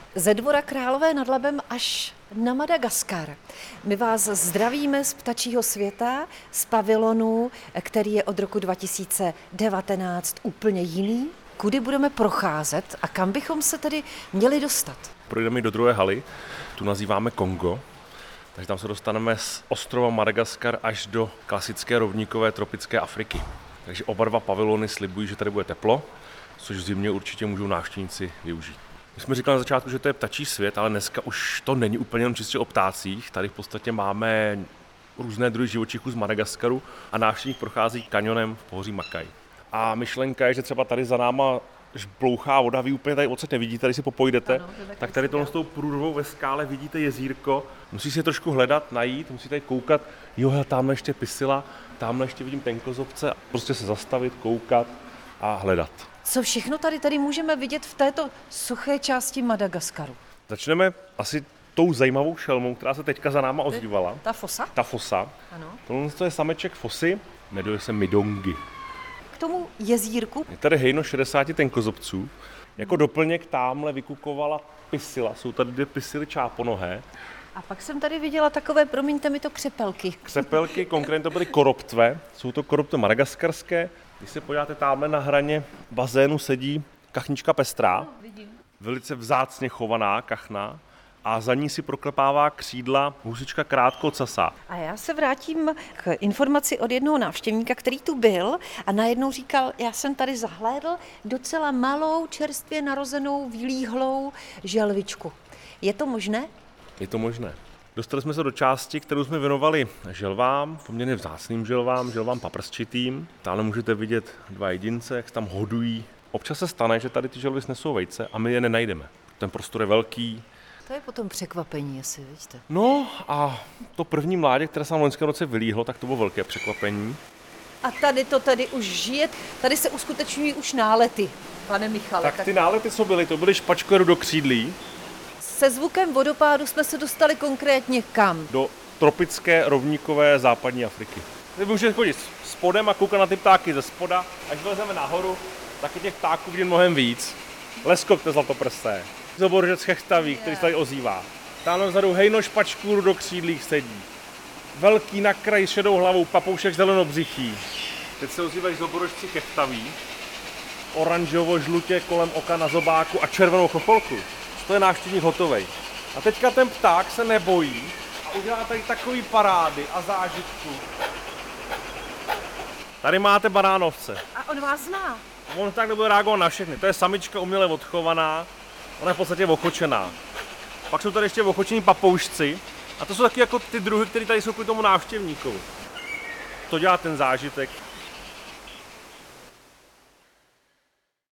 Ze Dvora Králové nad Labem až na Madagaskar. My vás zdravíme z ptačího světa, z pavilonu, který je od roku 2019 úplně jiný. Kudy budeme procházet a kam bychom se tedy měli dostat? Projdeme do druhé haly, tu nazýváme Kongo, takže tam se dostaneme z ostrova Madagaskar až do klasické rovníkové tropické Afriky. Takže oba dva pavilony slibují, že tady bude teplo, což v zimě určitě můžou návštěvníci využít. My jsme říkali na začátku, že to je ptačí svět, ale dneska už to není úplně jenom čistě o ptácích. Tady v podstatě máme různé druhy živočichů z Madagaskaru a návštěvník prochází kanionem v pohoří Makaj. A myšlenka je, že třeba tady za náma blouchá voda, vy úplně tady odsaď nevidíte, tady si popojdete, ano, tak tady tohle s tou průrvou ve skále vidíte jezírko, musí si trošku hledat, najít, musíte tady koukat, jo, tamhle ještě pisila, tamhle ještě vidím tenkozobce, prostě se zastavit, koukat a hledat. Co všechno tady můžeme vidět v této suché části Madagaskaru? Začneme asi tou zajímavou šelmou, která se teďka za náma ozývala. Ta fosa? Ta fosa. Ano. Tohle je sameček fosy, jmenuje se Midongi. K tomu jezírku? Je tady hejno 60 tenkozobců. Jako doplněk támhle vykukovala pisila. Jsou tady 2 pisily čáponohé. A pak jsem tady viděla takové, promiňte mi to, křepelky. Křepelky, konkrétně to byly koroptve. Jsou to koroptve madagaskarské. Když se podíváte, tamhle na hraně bazénu sedí kachnička pestrá. Vidím. Velice vzácně chovaná kachna. A za ní si proklepává křídla husička krátkocasá. A já se vrátím k informaci od jednoho návštěvníka, který tu byl a najednou říkal, já jsem tady zahlédl docela malou, čerstvě narozenou, vylíhlou želvičku. Je to možné? Je to možné. Dostali jsme se do části, kterou jsme věnovali želvám, poměrně vzácným želvám paprsčitým. Táhle můžete vidět 2 jedince, jak se tam hodují. Občas se stane, že tady ty želvy snesou vejce a my je nenajdeme. Ten prostor je velký. To je potom překvapení, jestli vidíte. No a to první mládě, které se nám v loňském roce vylíhlo, tak to bylo velké překvapení. A tady už žije, tady se uskutečňují už nálety, pane Michale. Tak ty nálety, co byly, to byly špačky do křídlí. Se zvukem vodopádu jsme se dostali konkrétně kam? Do tropické rovníkové západní Afriky. Vy můžete chodit spodem a koukat na ty ptáky ze spoda, až vylezeme nahoru, tak je těch ptáků vidím mnohem víc. Leskok, to zlatoprsté. Zoboržec chechtavý, který se tady ozývá. Tamhle vzadu hejno špačků do křídlích sedí. Velký na kraji s šedou hlavou, papoušek zelenobřichý. Teď se ozývají zoborožci chechtaví. Oranžovo-žlutě kolem oka na zobáku a červenou chocholku. To je návštěvník hotovej. A teďka ten pták se nebojí a udělá tady takový parády a zážitku. Tady máte banánovce. A on vás zná. On tak nebude reagovat na všechny. To je samička uměle odchovaná, ona je v podstatě ochočená. Pak jsou tady ještě ochočení papoušci a to jsou taky jako ty druhy, které tady jsou kvůli tomu návštěvníkovi. To dělá ten zážitek.